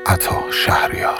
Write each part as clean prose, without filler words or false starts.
عطا شهریار.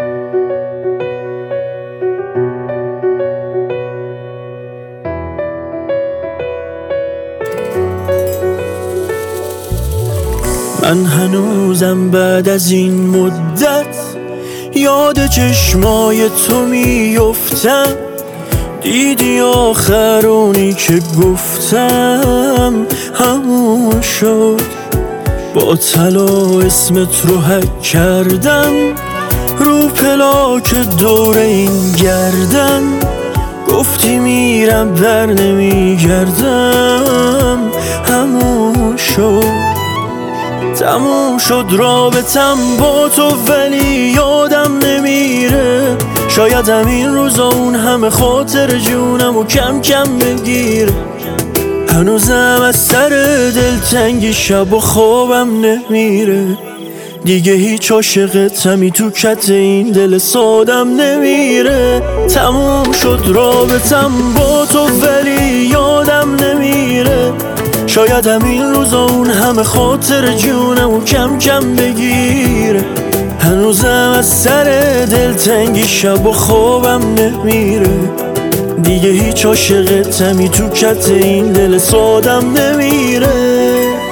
من هنوزم بعد از این مدت یاد چشمای تو میفتم. دیدی آخرونی که گفتم همون شد. با طلا اسمت رو حک کردم رو پلاک دور این گردن. گفتی میرم بر نمیگردم همون شد. تموم شد رابطم با تو ولی یادم نمیره. شاید همین روزا اون همه خاطر جونمو کم کم بگیره. هنوزم از سر دلتنگی شب و خوابم نمیره. دیگه هیچ عاشقتمی تو کت این دل سادم نمیره. تموم شد رابطم با تو ولی یادم نمیره. شاید همین روزا اون همه خاطر جونمو کم کم بگیره. هنوزم از سر دلتنگی شب و خوابم نمیره. دیگه هیچ عاشقتمی تو کت این دل سادم نمیره.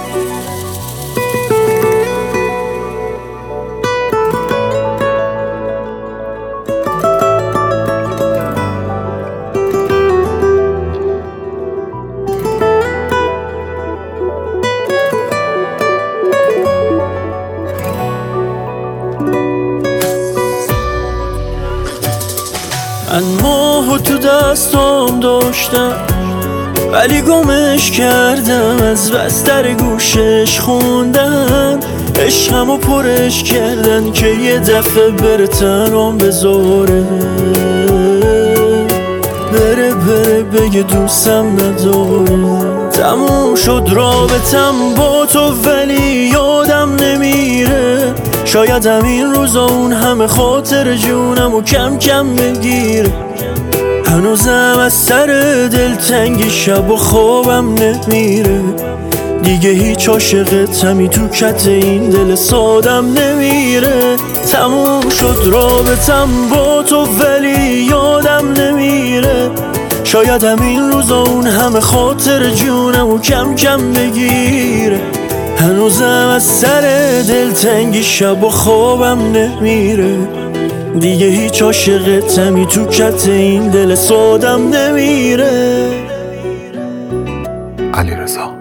من ماهو تو دستام داشتم ولی گمش کردم. از بستر گوشش خوندن عشقمو پرش کردن که یه دفعه بره تنام بذاره. بره بگه دوستم نداره. تموم شد رابطم با تو ولی یادم نمیره. شاید همین روزا اون همه خاطر جونمو کم کم بگیره. هنوزم از سر دلتنگی شب و خوابم نمیره. دیگه هیچ عاشقتمی تو کت این دل سادم نمیره. تموم شد رابطم با تو ولی یادم نمیره. شاید همین روزا اون همه خاطر جونمو کم کم بگیره. هنوزم از سر دلتنگی شب و خوابم نمیره. دیگه هیچ عاشقتمی تو کت این دل سادم نمیره. علیرضا.